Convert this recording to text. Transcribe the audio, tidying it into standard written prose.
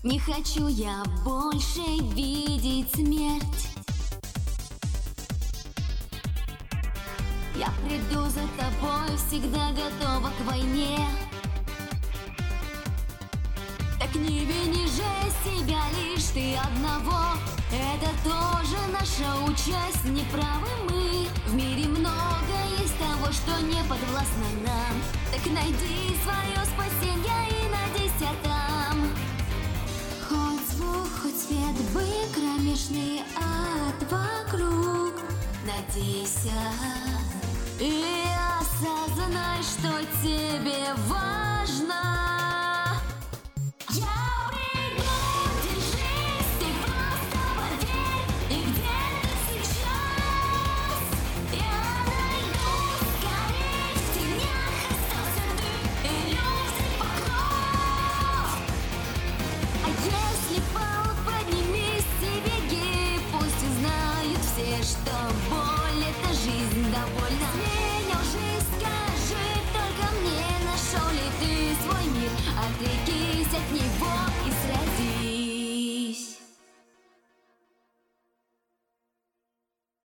Не хочу я больше видеть смерть. Я приду за тобой, всегда готова к войне. Так не вини же себя лишь ты одного. Это тоже наша участь, неправы мы. В мире много есть того, что не подвластно нам. Так найди свое спасение и надейся там. Хоть звук, хоть свет бы кромешный ад вокруг, надейся и осознай, что тебе важно. Что боль — это жизнь довольно.